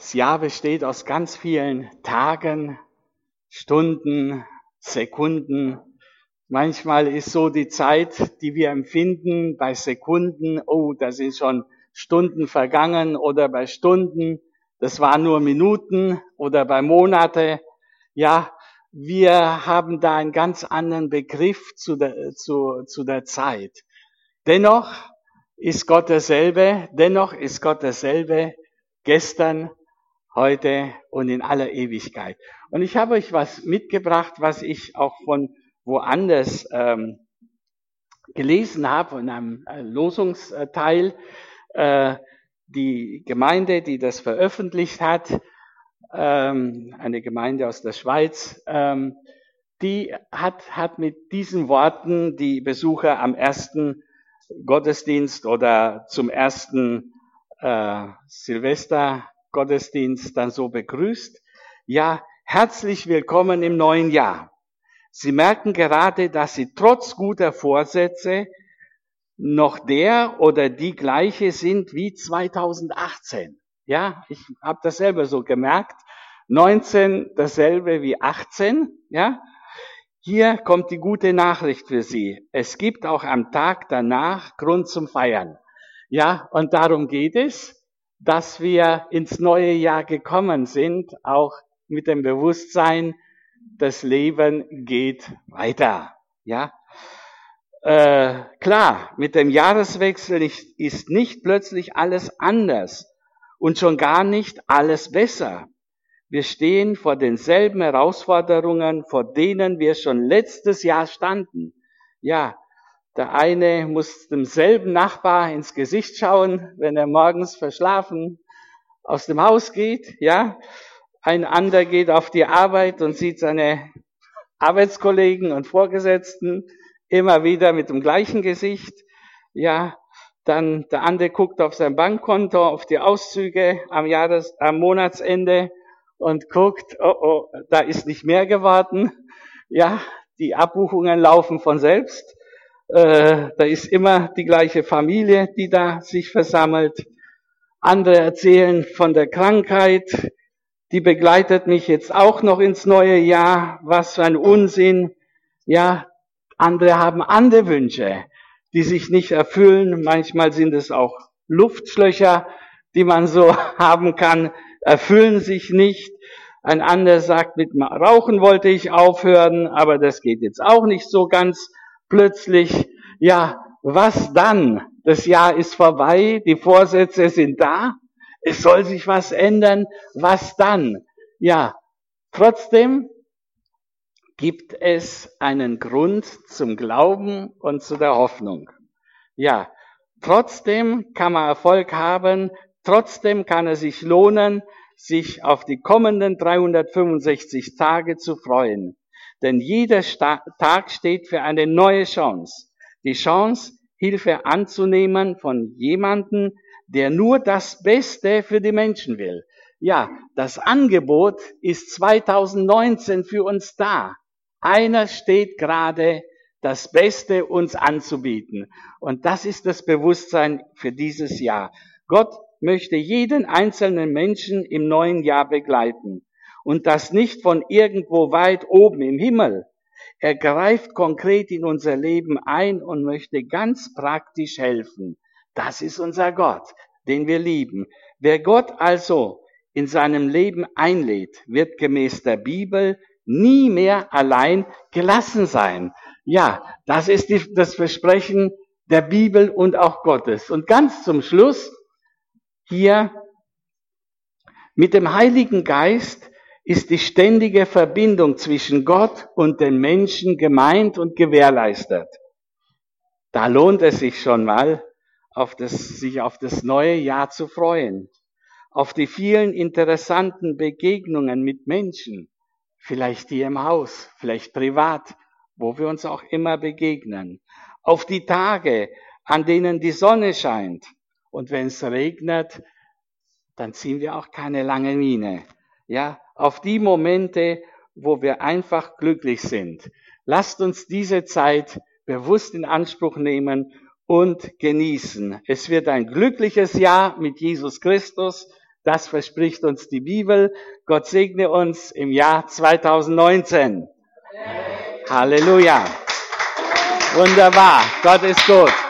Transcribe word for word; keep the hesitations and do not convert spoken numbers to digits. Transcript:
Das Jahr besteht aus ganz vielen Tagen, Stunden, Sekunden. Manchmal ist so die Zeit, die wir empfinden, bei Sekunden, oh, da sind schon Stunden vergangen, oder bei Stunden, das waren nur Minuten, oder bei Monate. Ja, wir haben da einen ganz anderen Begriff zu der, zu, zu der Zeit. Dennoch ist Gott derselbe, dennoch ist Gott derselbe, gestern, heute und in aller Ewigkeit. Und ich habe euch was mitgebracht, was ich auch von woanders ähm, gelesen habe, in einem Losungsteil. Äh, die Gemeinde, die das veröffentlicht hat, ähm, eine Gemeinde aus der Schweiz, ähm, die hat, hat mit diesen Worten die Besucher am ersten Gottesdienst oder zum ersten äh, Silvester Gottesdienst dann so begrüßt. Ja, herzlich willkommen im neuen Jahr. Sie merken gerade, dass Sie trotz guter Vorsätze noch der oder die gleiche sind wie zweitausendachtzehn. Ja, ich habe das selber so gemerkt. neunzehn dasselbe wie achtzehn. Ja, hier kommt die gute Nachricht für Sie. Es gibt auch am Tag danach Grund zum Feiern. Ja, und darum geht es, dass wir ins neue Jahr gekommen sind, auch mit dem Bewusstsein, das Leben geht weiter. Ja, äh, klar, mit dem Jahreswechsel ist, ist nicht plötzlich alles anders und schon gar nicht alles besser. Wir stehen vor denselben Herausforderungen, vor denen wir schon letztes Jahr standen. Ja, der eine muss demselben Nachbar ins Gesicht schauen, wenn er morgens verschlafen aus dem Haus geht. Ja, ein anderer geht auf die Arbeit und sieht seine Arbeitskollegen und Vorgesetzten immer wieder mit dem gleichen Gesicht. Ja, dann der andere guckt auf sein Bankkonto, auf die Auszüge am Jahres-, am Monatsende und guckt, oh, oh, da ist nicht mehr geworden. Ja, die Abbuchungen laufen von selbst. Äh, da ist immer die gleiche Familie, die da sich versammelt. Andere erzählen von der Krankheit, die begleitet mich jetzt auch noch ins neue Jahr. Was für ein Unsinn. Ja, andere haben andere Wünsche, die sich nicht erfüllen. Manchmal sind es auch Luftschlöcher, die man so haben kann, erfüllen sich nicht. Ein anderer sagt, mit Rauchen wollte ich aufhören, aber das geht jetzt auch nicht so ganz plötzlich. Ja, was dann? Das Jahr ist vorbei, die Vorsätze sind da, es soll sich was ändern. Was dann? Ja, trotzdem gibt es einen Grund zum Glauben und zu der Hoffnung. Ja, trotzdem kann man Erfolg haben, trotzdem kann es sich lohnen, sich auf die kommenden dreihundertfünfundsechzig Tage zu freuen. Denn jeder Tag steht für eine neue Chance. Die Chance, Hilfe anzunehmen von jemandem, der nur das Beste für die Menschen will. Ja, das Angebot ist zweitausendneunzehn für uns da. Einer steht gerade, das Beste uns anzubieten. Und das ist das Bewusstsein für dieses Jahr. Gott möchte jeden einzelnen Menschen im neuen Jahr begleiten. Und das nicht von irgendwo weit oben im Himmel. Er greift konkret in unser Leben ein und möchte ganz praktisch helfen. Das ist unser Gott, den wir lieben. Wer Gott also in seinem Leben einlädt, wird gemäß der Bibel nie mehr allein gelassen sein. Ja, das ist die, das Versprechen der Bibel und auch Gottes. Und ganz zum Schluss hier mit dem Heiligen Geist ist die ständige Verbindung zwischen Gott und den Menschen gemeint und gewährleistet. Da lohnt es sich schon mal, auf das, sich auf das neue Jahr zu freuen, auf die vielen interessanten Begegnungen mit Menschen, vielleicht hier im Haus, vielleicht privat, wo wir uns auch immer begegnen, auf die Tage, an denen die Sonne scheint. Und wenn es regnet, dann ziehen wir auch keine lange Miene. Ja, auf die Momente, wo wir einfach glücklich sind. Lasst uns diese Zeit bewusst in Anspruch nehmen und genießen. Es wird ein glückliches Jahr mit Jesus Christus. Das verspricht uns die Bibel. Gott segne uns im Jahr zweitausendneunzehn. Halleluja. Wunderbar. Gott ist gut.